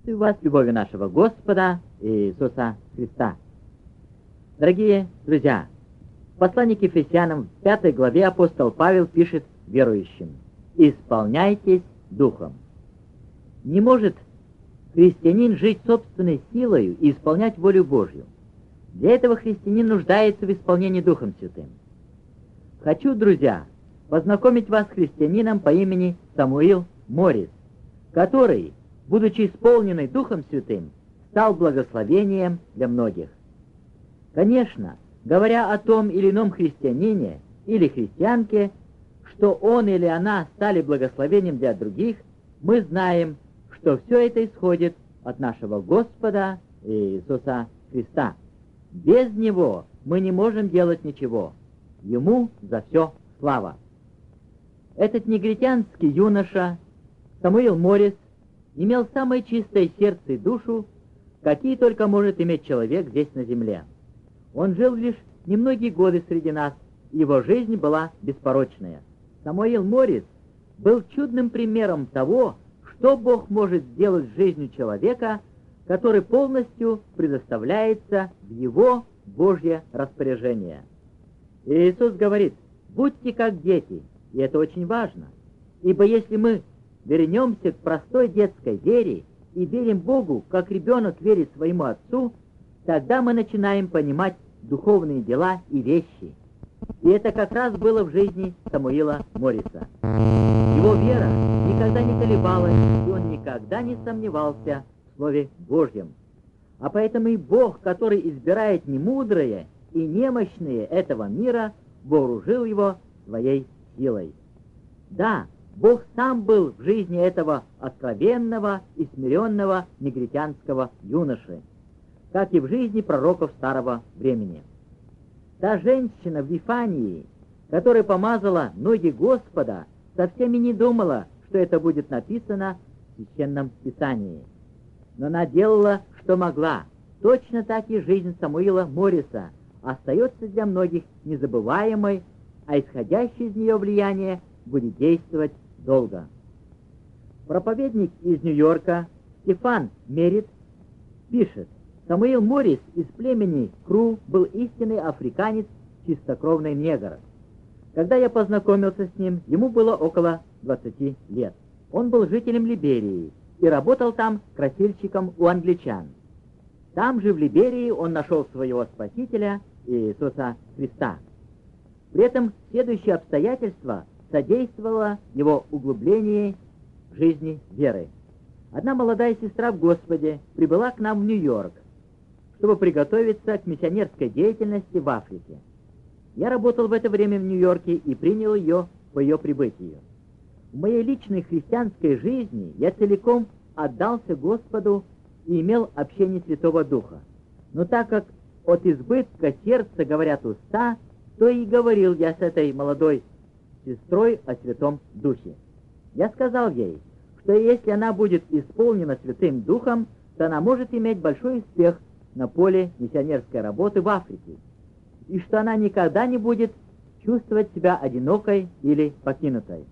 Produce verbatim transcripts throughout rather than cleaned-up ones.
Приветствую вас в любови нашего Господа Иисуса Христа. Дорогие друзья, в послании к Ефесянам в пятой главе апостол Павел пишет верующим: «Исполняйтесь Духом». Не может христианин жить собственной силою и исполнять волю Божью. Для этого христианин нуждается в исполнении Духом Святым. Хочу, друзья, познакомить вас с христианином по имени Самуил Моррис, который, будучи исполненный Духом Святым, стал благословением для многих. Конечно, говоря о том или ином христианине или христианке, что он или она стали благословением для других, мы знаем, что все это исходит от нашего Господа Иисуса Христа. Без Него мы не можем делать ничего. Ему за все слава. Этот негритянский юноша Самуил Моррис имел самое чистое сердце и душу, какие только может иметь человек здесь на земле. Он жил лишь немногие годы среди нас, и его жизнь была беспорочная. Самуил Моррис был чудным примером того, что Бог может сделать с жизнью человека, который полностью предоставляется в его Божье распоряжение. И Иисус говорит: «Будьте как дети», и это очень важно, ибо если мы вернемся к простой детской вере и верим Богу, как ребенок верит своему отцу, тогда мы начинаем понимать духовные дела и вещи. И это как раз было в жизни Самуила Морриса. Его вера никогда не колебалась, и он никогда не сомневался в Слове Божьем. А поэтому и Бог, который избирает немудрые и немощные этого мира, вооружил его своей силой. Да, Бог сам был в жизни этого откровенного и смиренного негритянского юноши, как и в жизни пророков старого времени. Та женщина в Вифании, которая помазала ноги Господа, совсем и не думала, что это будет написано в Священном Писании. Но она делала, что могла. Точно так и жизнь Самуила Морриса остается для многих незабываемой, а исходящее из нее влияние будет действовать долго. Проповедник из Нью-Йорка Стефан Мерит пишет: «Самуил Моррис из племени Кру был истинный африканец, чистокровный негр. Когда я познакомился с ним, ему было около двадцати лет. Он был жителем Либерии и работал там красильщиком у англичан. Там же, в Либерии, он нашел своего Спасителя Иисуса Христа. При этом следующее обстоятельство содействовало его углублению в жизни веры. Одна молодая сестра в Господе прибыла к нам в Нью-Йорк, чтобы приготовиться к миссионерской деятельности в Африке. Я работал в это время в Нью-Йорке и принял ее по ее прибытию. В моей личной христианской жизни я целиком отдался Господу и имел общение Святого Духа. Но так как от избытка сердца говорят уста, то и говорил я с этой молодой сестрой о Святом Духе. Я сказал ей, что если она будет исполнена Святым Духом, то она может иметь большой успех на поле миссионерской работы в Африке, и что она никогда не будет чувствовать себя одинокой или покинутой.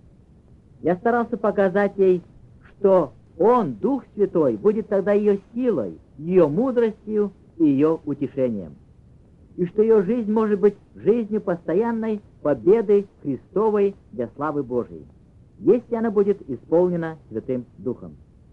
Я старался показать ей, что Он, Дух Святой, будет тогда ее силой, ее мудростью и ее утешением, и что ее жизнь может быть жизнью постоянной победы Христовой для славы Божией, если она будет исполнена Святым Духом.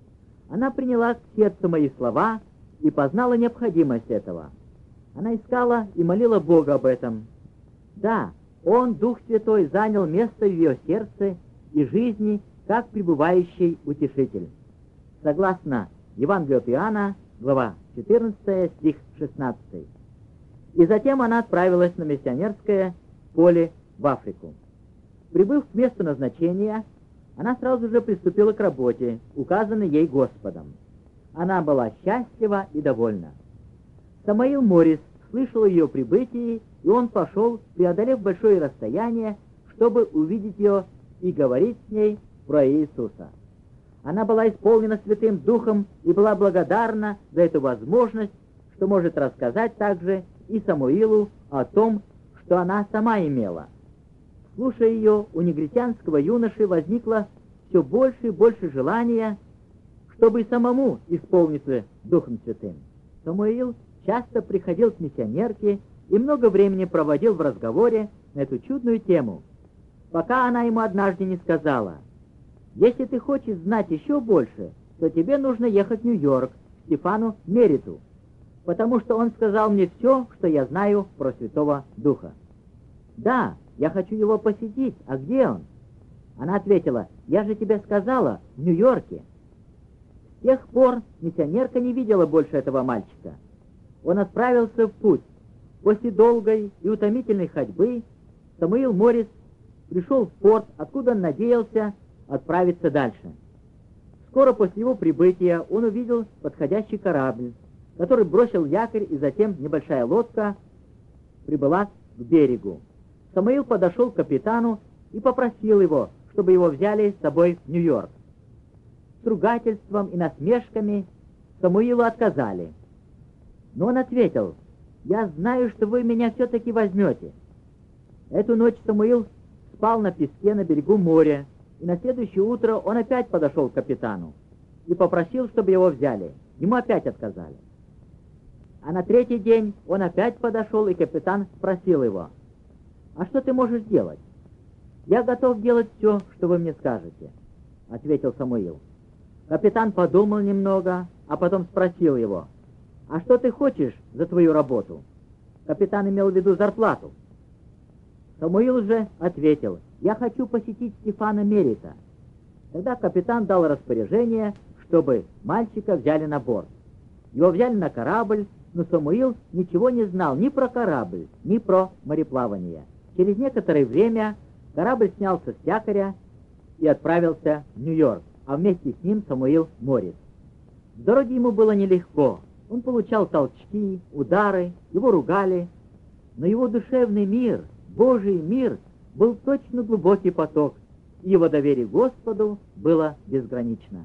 Она приняла к сердцу мои слова и познала необходимость этого. Она искала и молила Бога об этом. Да, Он, Дух Святой, занял место в ее сердце и жизни, как пребывающий утешитель. Согласно Евангелию от Иоанна, глава четырнадцатая, стих шестнадцатый. И затем она отправилась на миссионерское поле в Африку. Прибыв к месту назначения, она сразу же приступила к работе, указанной ей Господом. Она была счастлива и довольна. Самуил Моррис слышал о ее прибытии, и он пошел, преодолев большое расстояние, чтобы увидеть ее и говорить с ней про Иисуса. Она была исполнена Святым Духом и была благодарна за эту возможность, что может рассказать также и Самуилу о том, что она сама имела. Слушая ее, у негритянского юноши возникло все больше и больше желания, чтобы и самому исполниться Духом Святым. Самуил часто приходил к миссионерке и много времени проводил в разговоре на эту чудную тему, пока она ему однажды не сказала: «Если ты хочешь знать еще больше, то тебе нужно ехать в Нью-Йорк, к Стефану Мериту, потому что он сказал мне все, что я знаю про Святого Духа». «Да, я хочу его посетить, а где он?» Она ответила: «Я же тебе сказала, в Нью-Йорке». С тех пор миссионерка не видела больше этого мальчика. Он отправился в путь. После долгой и утомительной ходьбы Самуил Моррис пришел в порт, откуда он надеялся отправиться дальше. Скоро после его прибытия он увидел подходящий корабль, который бросил якорь, и затем небольшая лодка прибыла к берегу. Самуил подошел к капитану и попросил его, чтобы его взяли с собой в Нью-Йорк. С ругательством и насмешками Самуилу отказали. Но он ответил: «Я знаю, что вы меня все-таки возьмете». Эту ночь Самуил спал на песке на берегу моря, и на следующее утро он опять подошел к капитану и попросил, чтобы его взяли. Ему опять отказали. А на третий день он опять подошел, и капитан спросил его: «А что ты можешь делать?» «Я готов делать все, что вы мне скажете», — ответил Самуил. Капитан подумал немного, а потом спросил его: «А что ты хочешь за твою работу?» Капитан имел в виду зарплату. Самуил же ответил: «Я хочу посетить Стефана Мерита». Тогда капитан дал распоряжение, чтобы мальчика взяли на борт. Его взяли на корабль, но Самуил ничего не знал ни про корабль, ни про мореплавание. Через некоторое время корабль снялся с якоря и отправился в Нью-Йорк, а вместе с ним Самуил Моррис. В дороге ему было нелегко. Он получал толчки, удары, его ругали, но его душевный мир, Божий мир, был точно глубокий поток, и его доверие Господу было безгранично.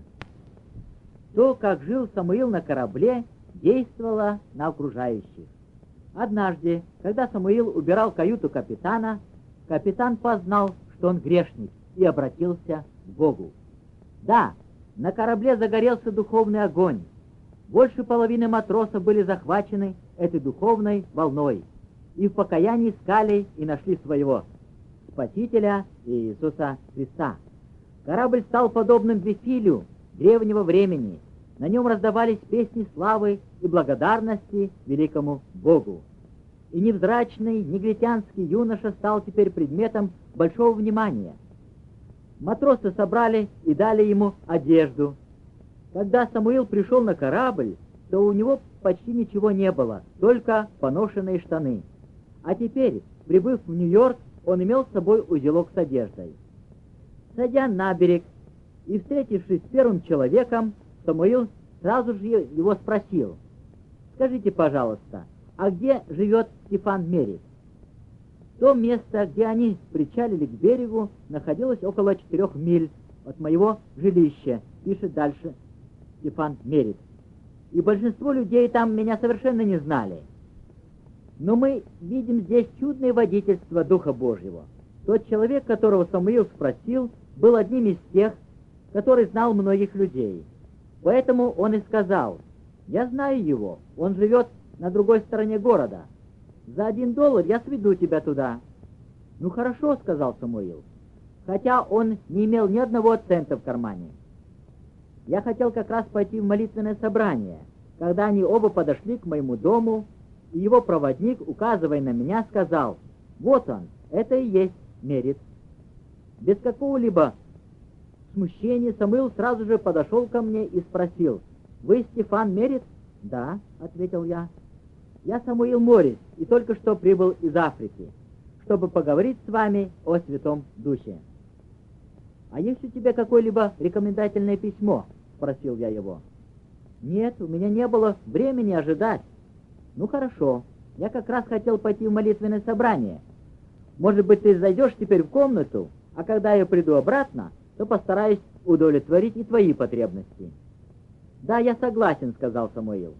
То, как жил Самуил на корабле, действовало на окружающих. Однажды, когда Самуил убирал каюту капитана, капитан познал, что он грешник, и обратился к Богу. Да, на корабле загорелся духовный огонь. Больше половины матросов были захвачены этой духовной волной и в покаянии искали и нашли своего Спасителя Иисуса Христа. Корабль стал подобным Вифилю древнего времени. На нем раздавались песни славы и благодарности великому Богу. И невзрачный негритянский юноша стал теперь предметом большого внимания. Матросы собрали и дали ему одежду. Когда Самуил пришел на корабль, то у него почти ничего не было, только поношенные штаны. А теперь, прибыв в Нью-Йорк, он имел с собой узелок с одеждой. Сойдя на берег и встретившись с первым человеком, Самуил сразу же его спросил: «Скажите, пожалуйста, а где живет Стефан Мерит?» То место, где они причалили к берегу, находилось около четырех миль от моего жилища, пишет дальше Стефан Мерит. И большинство людей там меня совершенно не знали. Но мы видим здесь чудное водительство Духа Божьего. Тот человек, которого Самуил спросил, был одним из тех, который знал многих людей. Поэтому он и сказал: «Я знаю его, он живет на другой стороне города. За один доллар я сведу тебя туда». «Ну хорошо», — сказал Самуил, хотя он не имел ни одного цента в кармане. Я хотел как раз пойти в молитвенное собрание, когда они оба подошли к моему дому, и его проводник, указывая на меня, сказал: «Вот он, это и есть Мерит». Без какого-либо смущения Самуил сразу же подошел ко мне и спросил: «Вы Стефан Мерит?» «Да», — ответил я. «Я Самуил Моррис, и только что прибыл из Африки, чтобы поговорить с вами о Святом Духе». «А есть у тебя какое-либо рекомендательное письмо?» — спросил я его. «Нет, у меня не было времени ожидать». «Ну хорошо, я как раз хотел пойти в молитвенное собрание. Может быть, ты зайдешь теперь в комнату, а когда я приду обратно, то постараюсь удовлетворить и твои потребности». «Да, я согласен», — сказал Самуил.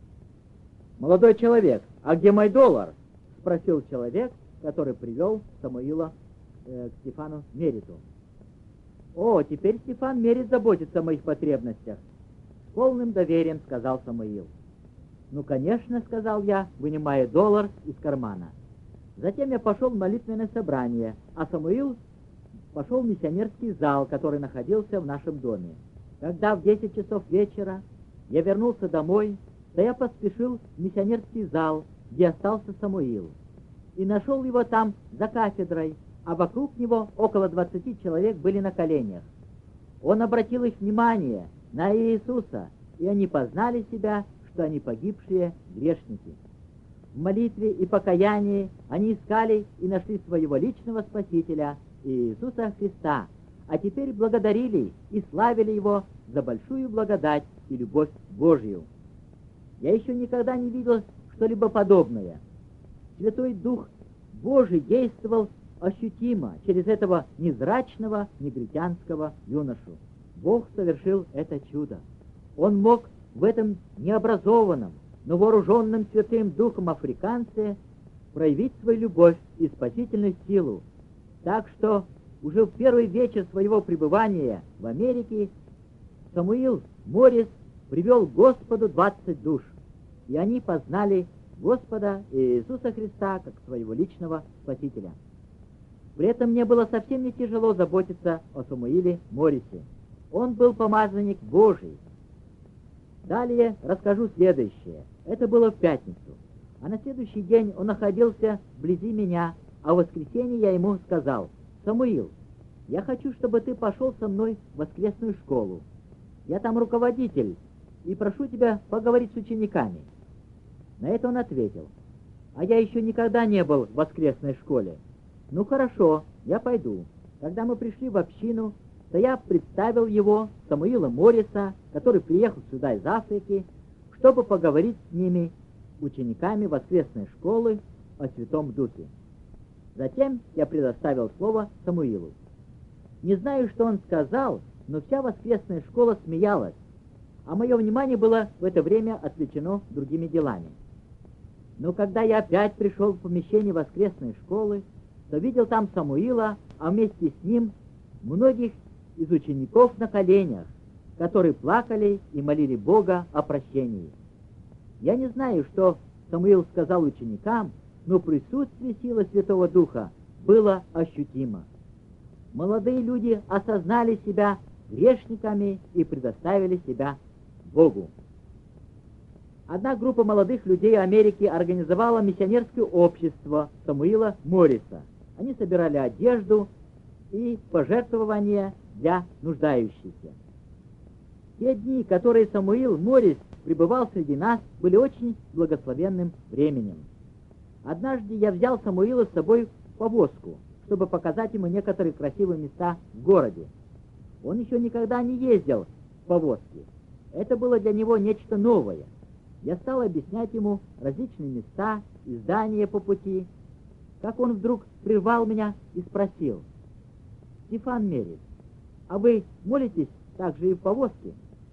«Молодой человек, а где мой доллар?» — спросил человек, который привел Самуила э, к Стефану Мериту. «О, теперь Стефан Мерит заботится о моих потребностях. С полным доверием сказал Самуил. «Ну, конечно», — сказал я, вынимая доллар из кармана. Затем я пошел в молитвенное собрание, а Самуил пошел в миссионерский зал, который находился в нашем доме. Когда в десять часов вечера я вернулся домой, то я поспешил в миссионерский зал, где остался Самуил, и нашел его там за кафедрой, а вокруг него около двадцати человек были на коленях. Он обратил их внимание на Иисуса, и они познали себя, что они погибшие грешники. В молитве и покаянии они искали и нашли своего личного Спасителя, Иисуса Христа, а теперь благодарили и славили Его за большую благодать и любовь Божью. Я еще никогда не видел что-либо подобное. Святой Дух Божий действовал ощутимо через этого незрачного негритянского юношу. Бог совершил это чудо. Он мог в этом необразованном, но вооруженном Святым Духом африканце проявить свою любовь и спасительную силу. Так что уже в первый вечер своего пребывания в Америке Самуил Моррис привел к Господу двадцать душ, и они познали Господа Иисуса Христа как своего личного Спасителя. При этом мне было совсем не тяжело заботиться о Самуиле Моррисе. Он был помазанник Божий. Далее расскажу следующее. Это было в пятницу, а на следующий день он находился вблизи меня, а в воскресенье я ему сказал: «Самуил, я хочу, чтобы ты пошел со мной в воскресную школу. Я там руководитель, и прошу тебя поговорить с учениками». На это он ответил: «А я еще никогда не был в воскресной школе». «Ну хорошо, я пойду». Когда мы пришли в общину, то я представил его, Самуила Морриса, который приехал сюда из Африки, чтобы поговорить с ними, учениками воскресной школы, о Святом Духе. Затем я предоставил слово Самуилу. Не знаю, что он сказал, но вся воскресная школа смеялась, а мое внимание было в это время отвлечено другими делами. Но когда я опять пришел в помещение воскресной школы, то видел там Самуила, а вместе с ним многих из учеников на коленях, которые плакали и молили Бога о прощении. Я не знаю, что Самуил сказал ученикам, но присутствие силы Святого Духа было ощутимо. Молодые люди осознали себя грешниками и предоставили себя Богу. Одна группа молодых людей Америки организовала миссионерское общество Самуила Морриса. Они собирали одежду и пожертвования для нуждающихся. Те дни, которые Самуил Моррис пребывал среди нас, были очень благословенным временем. Однажды я взял Самуила с собой в повозку, чтобы показать ему некоторые красивые места в городе. Он еще никогда не ездил в повозке. Это было для него нечто новое. Я стал объяснять ему различные места и здания по пути, как он вдруг прервал меня и спросил: «Стефан Меррис, а вы молитесь также и в повозке?»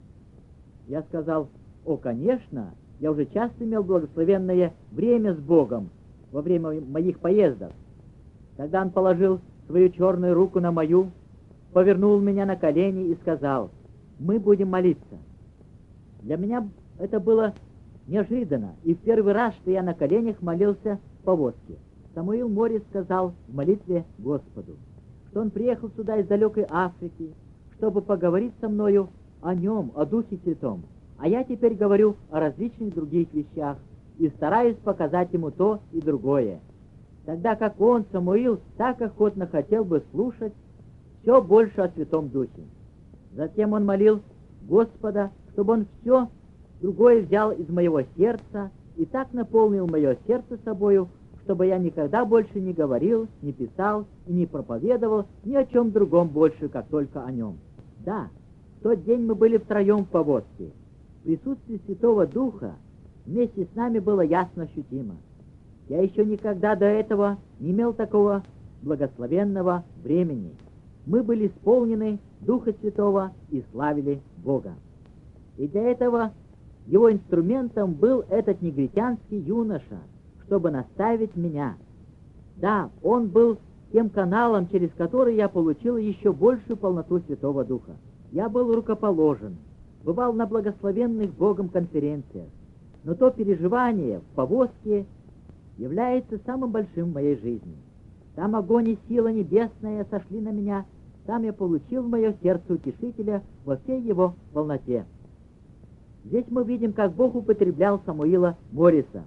Я сказал: «О, конечно, я уже часто имел благословенное время с Богом во время моих поездок». Тогда он положил свою черную руку на мою, повернул меня на колени и сказал: «Мы будем молиться». Для меня это было неожиданно, и в первый раз, что я на коленях молился в повозке. Самуил Моррис сказал в молитве Господу, что он приехал сюда из далекой Африки, чтобы поговорить со мною о нем, о Духе Святом. А я теперь говорю о различных других вещах и стараюсь показать ему то и другое. Тогда как он, Самуил, так охотно хотел бы слушать все больше о Святом Духе. Затем он молил Господа, чтобы он все другое взял из моего сердца и так наполнил мое сердце собою, чтобы я никогда больше не говорил, не писал и не проповедовал ни о чем другом больше, как только о нем. Да, в тот день мы были втроем в повозке. Присутствие Святого Духа вместе с нами было ясно ощутимо. Я еще никогда до этого не имел такого благословенного времени. Мы были исполнены Духа Святого и славили Бога. И для этого его инструментом был этот негритянский юноша, чтобы наставить меня. Да, он был тем каналом, через который я получил еще большую полноту Святого Духа. Я был рукоположен, бывал на благословенных Богом конференциях, но то переживание в повозке является самым большим в моей жизни. Там огонь и сила небесная сошли на меня, там я получил в мое сердце утешителя во всей его полноте. Здесь мы видим, как Бог употреблял Самуила Морриса.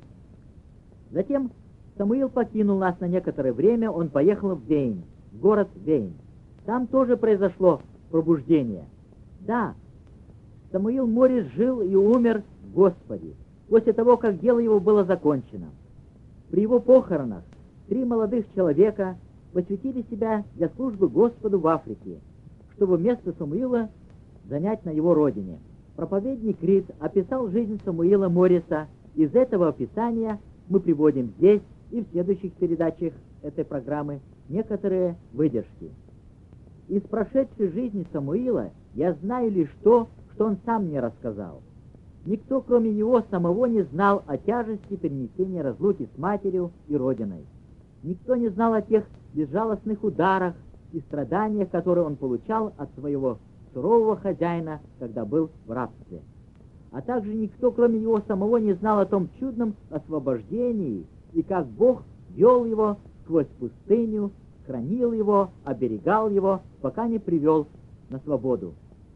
Затем Самуил покинул нас на некоторое время, он поехал в Вейн, в город Вейн. Там тоже произошло пробуждение. Да, Самуил Моррис жил и умер в Господе, после того, как дело его было закончено. При его похоронах три молодых человека посвятили себя для службы Господу в Африке, чтобы место Самуила занять на его родине. Проповедник Рид описал жизнь Самуила Морриса. Из этого описания мы приводим здесь и в следующих передачах этой программы некоторые выдержки. Из прошедшей жизни Самуила я знаю лишь то, что он сам мне рассказал. Никто, кроме него самого, не знал о тяжести перенесения разлуки с матерью и родиной. Никто не знал о тех безжалостных ударах и страданиях, которые он получал от своего сурового хозяина, когда был в рабстве. А также никто, кроме него самого, не знал о том чудном освобождении и как Бог вел его сквозь пустыню, хранил его, оберегал его, пока не привел на свободу.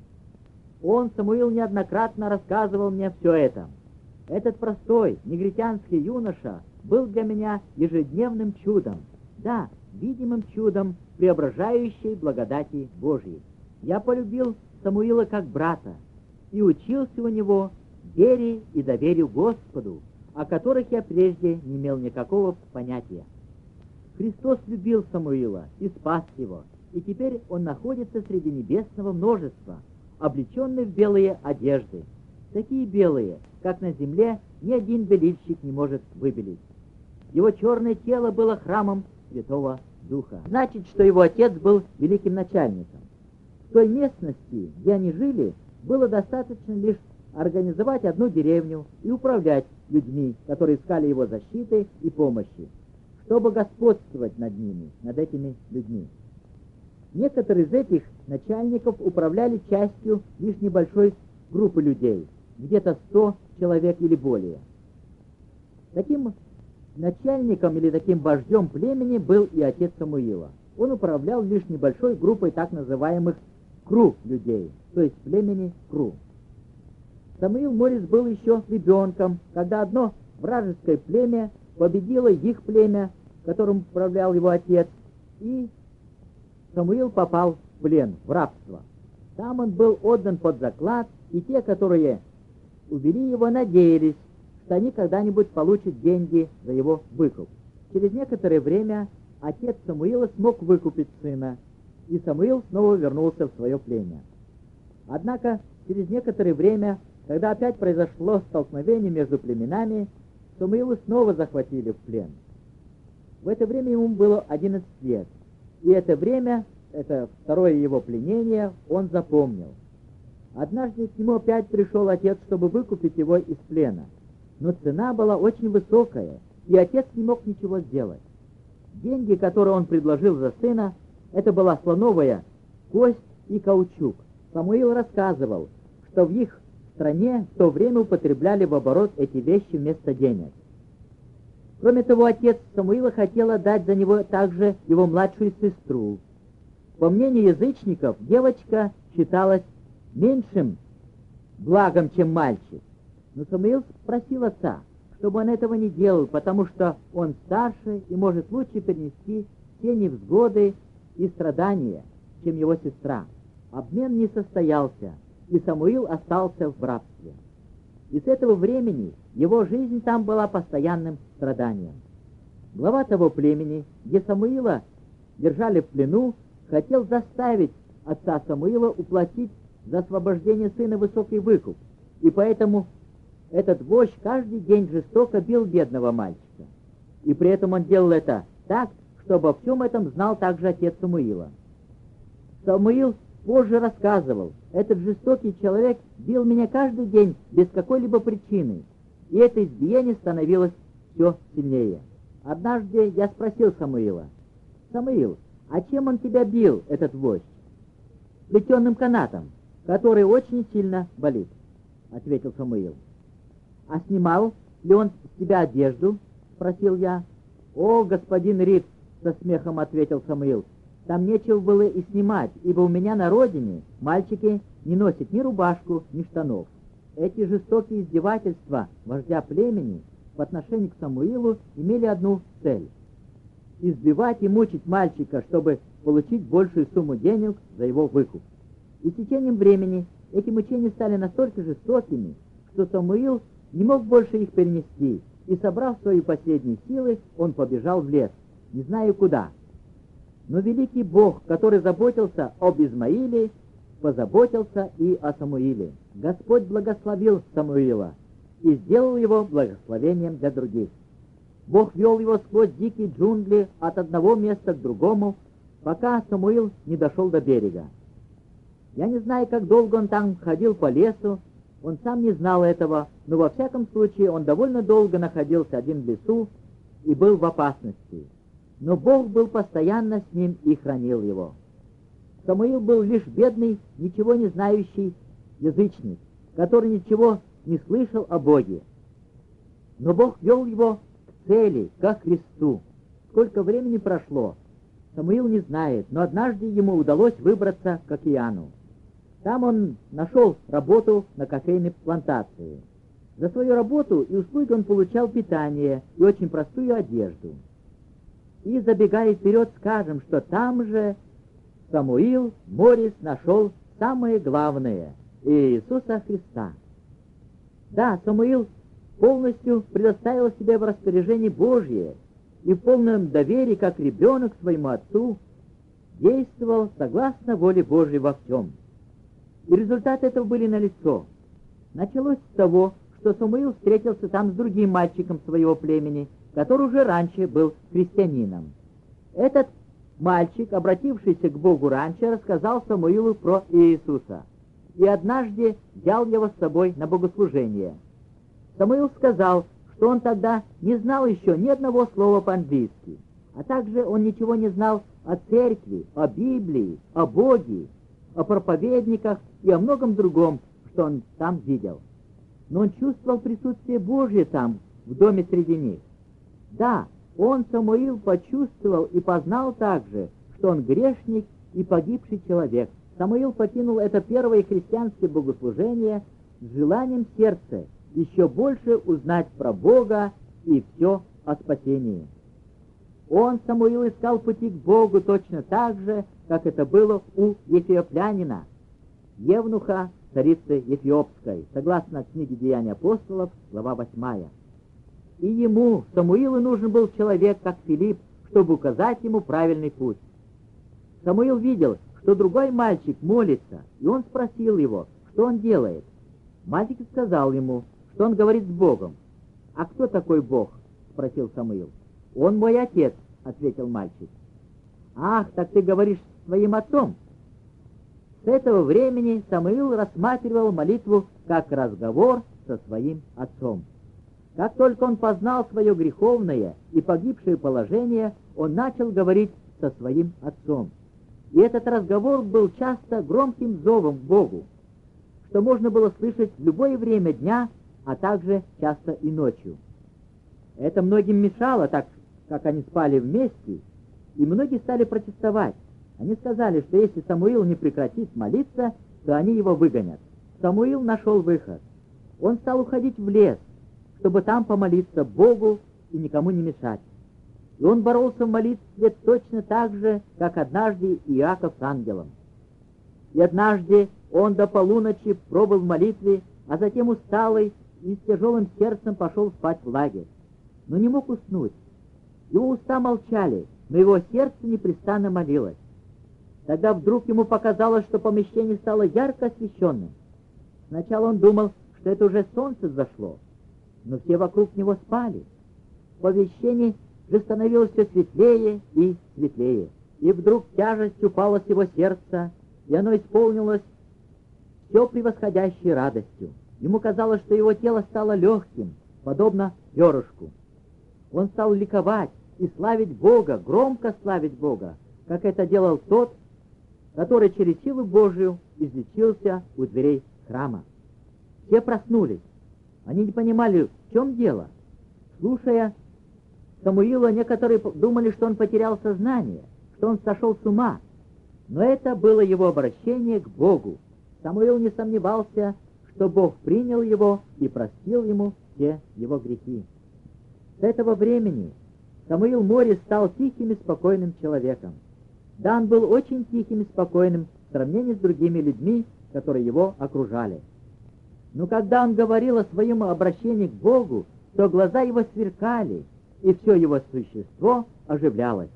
Он, Самуил, неоднократно рассказывал мне все это. Этот простой негритянский юноша был для меня ежедневным чудом, да, видимым чудом преображающей благодати Божьей. Я полюбил Самуила как брата и учился у него вере и доверию Господу, о которых я прежде не имел никакого понятия. Христос любил Самуила и спас его, и теперь он находится среди небесного множества, облеченный в белые одежды, такие белые, как на земле ни один белильщик не может выбелить. Его черное тело было храмом Святого Духа. Значит, что его отец был великим начальником. В той местности, где они жили, было достаточно лишь организовать одну деревню и управлять людьми, которые искали его защиты и помощи, чтобы господствовать над ними, над этими людьми. Некоторые из этих начальников управляли частью лишь небольшой группы людей, где-то сто человек или более. Таким начальником или таким вождем племени был и отец Самуила. Он управлял лишь небольшой группой так называемых кру людей, то есть племени кру. Самуил Моррис был еще ребенком, когда одно вражеское племя победило их племя, которым управлял его отец, и Самуил попал в плен, в рабство. Там он был отдан под заклад, и те, которые увели его, надеялись, что они когда-нибудь получат деньги за его выкуп. Через некоторое время отец Самуила смог выкупить сына, и Самуил снова вернулся в свое племя. Однако через некоторое время, когда опять произошло столкновение между племенами, Самуила снова захватили в плен. В это время ему было одиннадцать лет, и это время, это второе его пленение, он запомнил. Однажды к нему опять пришел отец, чтобы выкупить его из плена, но цена была очень высокая, и отец не мог ничего сделать. Деньги, которые он предложил за сына, это была слоновая кость и каучук. Самуил рассказывал, что в их стране в то время употребляли в оборот эти вещи вместо денег. Кроме того, отец Самуила хотел отдать за него также его младшую сестру. По мнению язычников, девочка считалась меньшим благом, чем мальчик. Но Самуил спросил отца, чтобы он этого не делал, потому что он старше и может лучше перенести все невзгоды и страдания, чем его сестра. Обмен не состоялся, и Самуил остался в рабстве. И с этого времени его жизнь там была постоянным страданием. Глава того племени, где Самуила держали в плену, хотел заставить отца Самуила уплатить за освобождение сына высокий выкуп, и поэтому этот вождь каждый день жестоко бил бедного мальчика. И при этом он делал это так, чтобы обо всем этом знал также отец Самуила. Самуил позже рассказывал, этот жестокий человек бил меня каждый день без какой-либо причины, и это избиение становилось все сильнее. Однажды я спросил Самуила: «Самуил, а чем он тебя бил, этот вождь?» «Плетеным канатом». который очень сильно болит, — ответил Самуил. — А снимал ли он с тебя одежду? — спросил я. — О, господин Рид, — со смехом ответил Самуил, — там нечего было и снимать, ибо у меня на родине мальчики не носят ни рубашку, ни штанов. Эти жестокие издевательства вождя племени по отношению к Самуилу имели одну цель — избивать и мучить мальчика, чтобы получить большую сумму денег за его выкуп. И с течением времени эти мучения стали настолько жестокими, что Самуил не мог больше их перенести, и, собрав свои последние силы, он побежал в лес, не зная куда. Но великий Бог, который заботился об Измаиле, позаботился и о Самуиле. Господь благословил Самуила и сделал его благословением для других. Бог вел его сквозь дикие джунгли от одного места к другому, пока Самуил не дошел до берега. Я не знаю, как долго он там ходил по лесу, он сам не знал этого, но во всяком случае он довольно долго находился один в лесу и был в опасности. Но Бог был постоянно с ним и хранил его. Самуил был лишь бедный, ничего не знающий язычник, который ничего не слышал о Боге. Но Бог вел его к цели, ко Христу. Сколько времени прошло, Самуил не знает, но однажды ему удалось выбраться к океану. Там он нашел работу на кофейной плантации. За свою работу и услуги он получал питание и очень простую одежду. И, забегая вперед, скажем, что там же Самуил Моррис нашел самое главное — Иисуса Христа. Да, Самуил полностью предоставил себя в распоряжение Божье и в полном доверии, как ребенок своему отцу, действовал согласно воле Божьей во всем. И результаты этого были налицо. Началось с того, что Самуил встретился там с другим мальчиком своего племени, который уже раньше был христианином. Этот мальчик, обратившийся к Богу раньше, рассказал Самуилу про Иисуса и однажды взял его с собой на богослужение. Самуил сказал, что он тогда не знал еще ни одного слова по-английски, а также он ничего не знал о церкви, о Библии, о Боге, о проповедниках и о многом другом, что он там видел. Но он чувствовал присутствие Божье там, в доме среди них. Да, он, Самуил, почувствовал и познал также, что он грешник и погибший человек. Самуил покинул это первое христианское богослужение с желанием сердца еще больше узнать про Бога и все о спасении. Он, Самуил, искал пути к Богу точно так же, как это было у эфиоплянина, евнуха царицы Эфиопской, согласно книге «Деяния апостолов», глава восьмая. И ему, Самуилу, нужен был человек, как Филипп, чтобы указать ему правильный путь. Самуил видел, что другой мальчик молится, и он спросил его, что он делает. Мальчик сказал ему, что он говорит с Богом. «А кто такой Бог?» — спросил Самуил. «Он мой отец», — ответил мальчик. «Ах, так ты говоришь с своим отцом?» С этого времени Самуил рассматривал молитву как разговор со своим отцом. Как только он познал свое греховное и погибшее положение, он начал говорить со своим отцом. И этот разговор был часто громким зовом к Богу, что можно было слышать в любое время дня, а также часто и ночью. Это многим мешало, так как они спали вместе, и многие стали протестовать. Они сказали, что если Самуил не прекратит молиться, то они его выгонят. Самуил нашел выход. Он стал уходить в лес, чтобы там помолиться Богу и никому не мешать. И он боролся в молитве точно так же, как однажды Иаков с ангелом. И однажды он до полуночи пробыл в молитве, а затем усталый и с тяжелым сердцем пошел спать в лагерь. Но не мог уснуть. Его уста молчали, но его сердце непрестанно молилось. Тогда вдруг ему показалось, что помещение стало ярко освещенным. Сначала он думал, что это уже солнце зашло, но все вокруг него спали. В помещении же становилось все светлее и светлее. И вдруг тяжесть упала с его сердца, и оно исполнилось все превосходящей радостью. Ему казалось, что его тело стало легким, подобно перышку. Он стал ликовать и славить Бога, громко славить Бога, как это делал тот, который через силу Божию излечился у дверей храма. Все проснулись. Они не понимали, в чем дело. Слушая Самуила, некоторые думали, что он потерял сознание, что он сошел с ума. Но это было его обращение к Богу. Самуил не сомневался, что Бог принял его и простил ему все его грехи. С этого времени Самуил Морис стал тихим и спокойным человеком. Да, он был очень тихим и спокойным в сравнении с другими людьми, которые его окружали. Но когда он говорил о своем обращении к Богу, то глаза его сверкали, и все его существо оживлялось.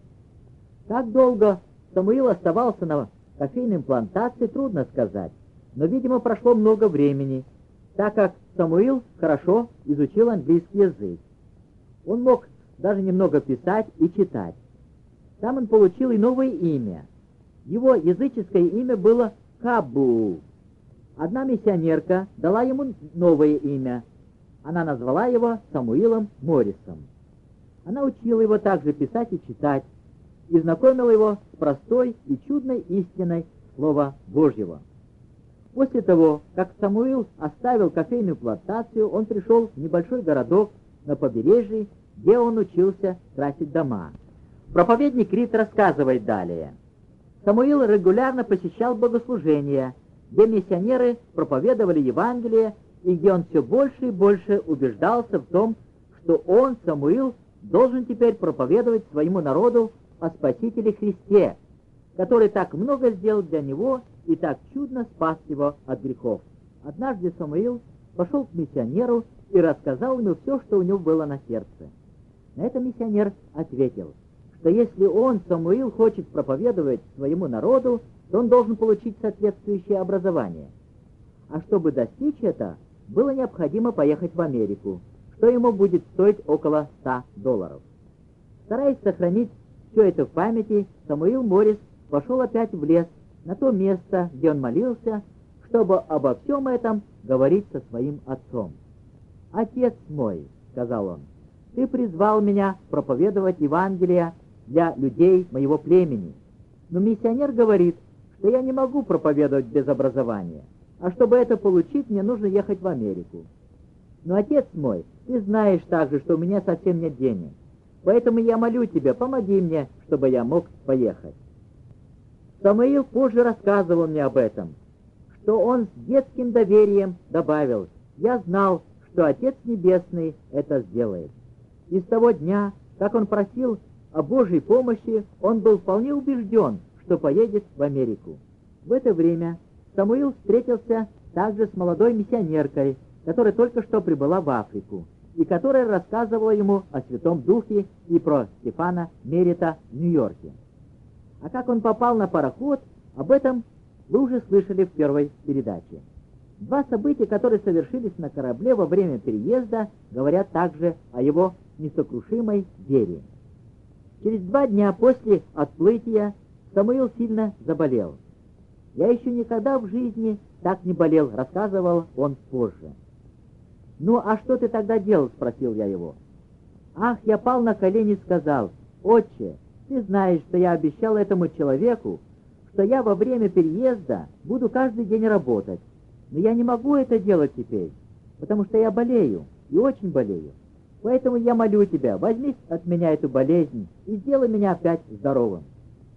Как долго Самуил оставался на кофейной плантации, трудно сказать, но, видимо, прошло много времени, так как Самуил хорошо изучил английский язык. Он мог даже немного писать и читать. Там он получил и новое имя. Его языческое имя было Кабу. Одна миссионерка дала ему новое имя. Она назвала его Самуилом Морисом. Она учила его также писать и читать, и знакомила его с простой и чудной истиной Слова Божьего. После того, как Самуил оставил кофейную плантацию, он пришел в небольшой городок на побережье, где он учился красить дома. Проповедник Рид рассказывает далее. Самуил регулярно посещал богослужения, где миссионеры проповедовали Евангелие, и где он все больше и больше убеждался в том, что он, Самуил, должен теперь проповедовать своему народу о Спасителе Христе, который так много сделал для него и так чудно спас его от грехов. Однажды Самуил пошел к миссионеру и рассказал ему все, что у него было на сердце. На это миссионер ответил, что если он, Самуил, хочет проповедовать своему народу, то он должен получить соответствующее образование. А чтобы достичь это, было необходимо поехать в Америку, что ему будет стоить около ста долларов. Стараясь сохранить все это в памяти, Самуил Морис пошел опять в лес, на то место, где он молился, чтобы обо всем этом говорить со своим отцом. «Отец мой», — сказал он, — «ты призвал меня проповедовать Евангелие для людей моего племени. Но миссионер говорит, что я не могу проповедовать без образования, а чтобы это получить, мне нужно ехать в Америку. Но, отец мой, ты знаешь также, что у меня совсем нет денег, поэтому я молю тебя, помоги мне, чтобы я мог поехать». Самуил позже рассказывал мне об этом, что он с детским доверием добавил: «Я знал, что Отец Небесный это сделает». И с того дня, как он просил о Божьей помощи, он был вполне убежден, что поедет в Америку. В это время Самуил встретился также с молодой миссионеркой, которая только что прибыла в Африку, и которая рассказывала ему о Святом Духе и про Стефана Мерита в Нью-Йорке. А как он попал на пароход, об этом вы уже слышали в первой передаче. Два события, которые совершились на корабле во время переезда, говорят также о его несокрушимой вере. Через два дня после отплытия Самуил сильно заболел. «Я еще никогда в жизни так не болел», — рассказывал он позже. «Ну, а что ты тогда делал?» — спросил я его. «Ах, я пал на колени и сказал: Отче, ты знаешь, что я обещал этому человеку, что я во время переезда буду каждый день работать. Но я не могу это делать теперь, потому что я болею, и очень болею. Поэтому я молю тебя, возьми от меня эту болезнь и сделай меня опять здоровым».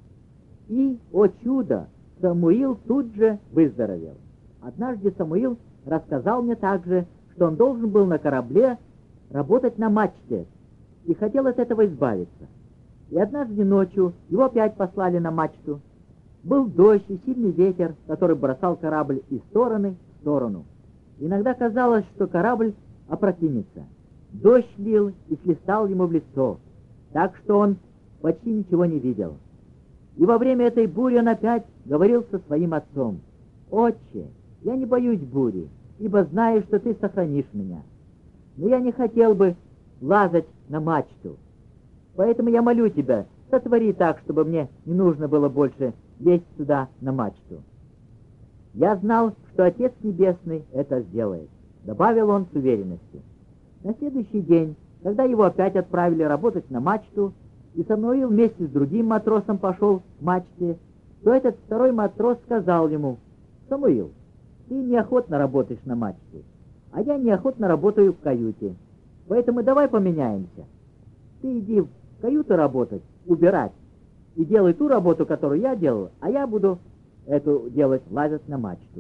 И, о чудо, Самуил тут же выздоровел. Однажды Самуил рассказал мне также, что он должен был на корабле работать на мачте и хотел от этого избавиться. И однажды ночью его опять послали на мачту. Был дождь и сильный ветер, который бросал корабль из стороны в сторону. Иногда казалось, что корабль опрокинется. Дождь лил и слистал ему в лицо, так что он почти ничего не видел. И во время этой бури он опять говорил со своим отцом: «Отче, я не боюсь бури, ибо знаю, что ты сохранишь меня. Но я не хотел бы лазать на мачту. Поэтому я молю тебя, сотвори так, чтобы мне не нужно было больше лезть сюда на мачту». Я знал, что Отец Небесный это сделает, добавил он с уверенностью. На следующий день, когда его опять отправили работать на мачту, и Самуил вместе с другим матросом пошел к мачте, то этот второй матрос сказал ему: Самуил, ты неохотно работаешь на мачте, а я неохотно работаю в каюте. Поэтому давай поменяемся. Ты иди в каюту работать, убирать, и делай ту работу, которую я делал, а я буду эту делать, лазать на мачту.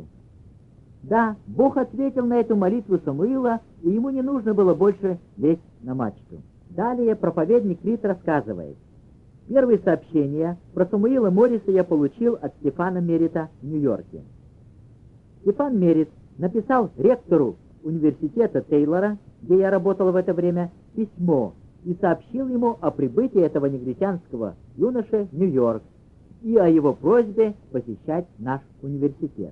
Да, Бог ответил на эту молитву Самуила, и ему не нужно было больше лезть на мачту. Далее проповедник Рид рассказывает. Первые сообщения про Самуила Морриса я получил от Стефана Меррита в Нью-Йорке. Стефан Меррит написал ректору университета Тейлора, где я работал в это время, письмо и сообщил ему о прибытии этого негритянского юноши в Нью-Йорк и о его просьбе посещать наш университет.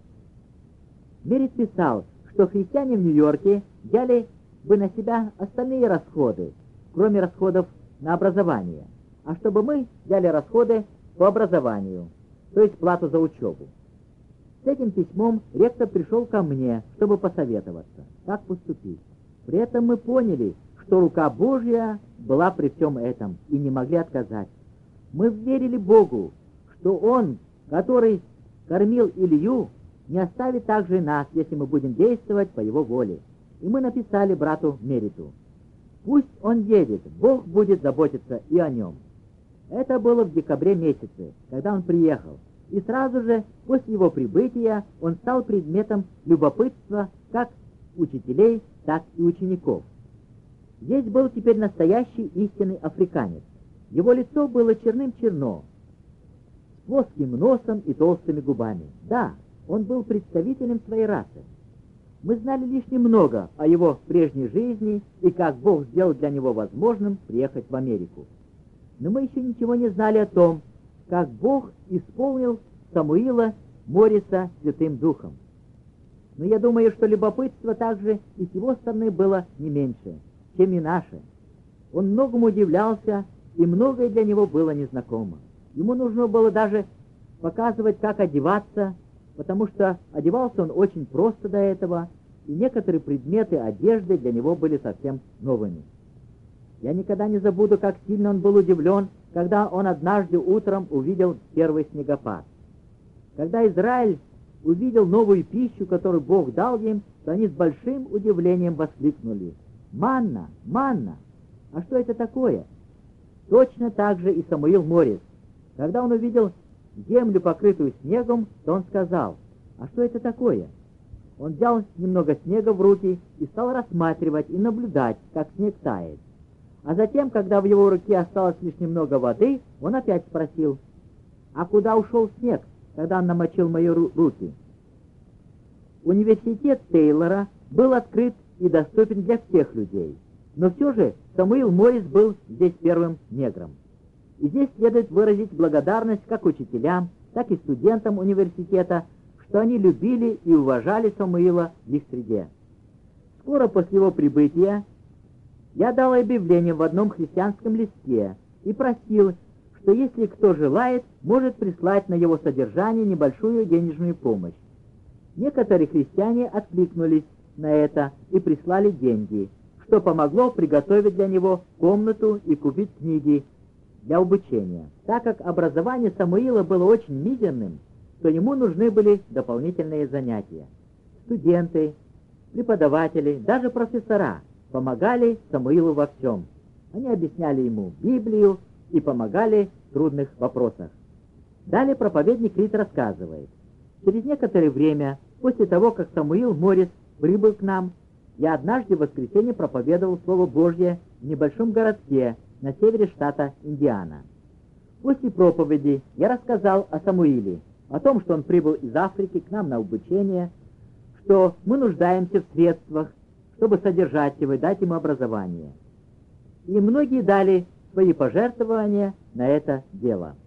Меррит писал, что христиане в Нью-Йорке взяли бы на себя остальные расходы, кроме расходов на образование, а чтобы мы взяли расходы по образованию, то есть плату за учебу. С этим письмом ректор пришел ко мне, чтобы посоветоваться, как поступить. При этом мы поняли, что рука Божья была при всем этом, и не могли отказать. Мы верили Богу, что Он, который кормил Илью, не оставит также нас, если мы будем действовать по Его воле. И мы написали брату Мерриту: пусть он едет, Бог будет заботиться и о нем. Это было в декабре месяце, когда он приехал, и сразу же после его прибытия он стал предметом любопытства как учителей, так и учеников. Здесь был теперь настоящий истинный африканец. Его лицо было черным-черно, с плоским носом и толстыми губами. Да, он был представителем своей расы. Мы знали лишь немного о его прежней жизни и как Бог сделал для него возможным приехать в Америку. Но мы еще ничего не знали о том, как Бог исполнил Самуила Морриса Святым Духом. Но я думаю, что любопытство также и с его стороны было не меньше, чем и наше. Он многому удивлялся, и многое для него было незнакомо. Ему нужно было даже показывать, как одеваться, потому что одевался он очень просто до этого, и некоторые предметы одежды для него были совсем новыми. Я никогда не забуду, как сильно он был удивлен, когда он однажды утром увидел первый снегопад. Когда Израиль увидел новую пищу, которую Бог дал им, то они с большим удивлением воскликнули: «Манна! Манна! А что это такое?» Точно так же и Самуил Моррис. Когда он увидел землю, покрытую снегом, то он сказал: «А что это такое?» Он взял немного снега в руки и стал рассматривать и наблюдать, как снег тает. А затем, когда в его руке осталось лишь немного воды, он опять спросил: «А куда ушел снег, когда он намочил мои ру- руки?» Университет Тейлора был открыт и доступен для всех людей, но все же Самуил Моррис был здесь первым негром. И здесь следует выразить благодарность как учителям, так и студентам университета, что они любили и уважали Самуила в их среде. Скоро после его прибытия я дал объявление в одном христианском листе и просил, что если кто желает, может прислать на его содержание небольшую денежную помощь. Некоторые христиане откликнулись на это и прислали деньги, что помогло приготовить для него комнату и купить книги для обучения. Так как образование Самуила было очень мизерным, то ему нужны были дополнительные занятия. Студенты, преподаватели, даже профессора помогали Самуилу во всем. Они объясняли ему Библию и помогали в трудных вопросах. Далее проповедник Рид рассказывает. Через некоторое время, после того, как Самуил Моррис прибыл к нам, я однажды в воскресенье проповедовал Слово Божье в небольшом городке на севере штата Индиана. После проповеди я рассказал о Самуиле, о том, что он прибыл из Африки к нам на обучение, что мы нуждаемся в средствах, чтобы содержать его и дать ему образование. И многие дали свои пожертвования на это дело.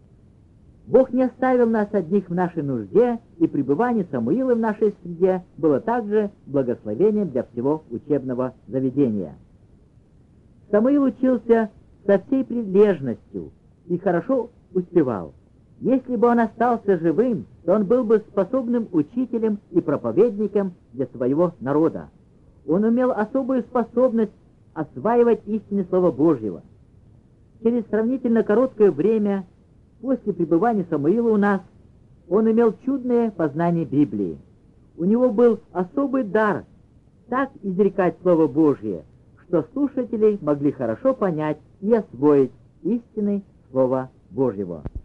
Бог не оставил нас одних в нашей нужде, и пребывание Самуила в нашей среде было также благословением для всего учебного заведения. Самуил учился со всей прилежностью и хорошо успевал. Если бы он остался живым, то он был бы способным учителем и проповедником для своего народа. Он имел особую способность осваивать истины Слова Божьего. Через сравнительно короткое время после пребывания Самуила у нас Он имел чудное познание Библии. У него был особый дар так изрекать Слово Божье, что слушатели могли хорошо понять и освоить истины Слова Божьего.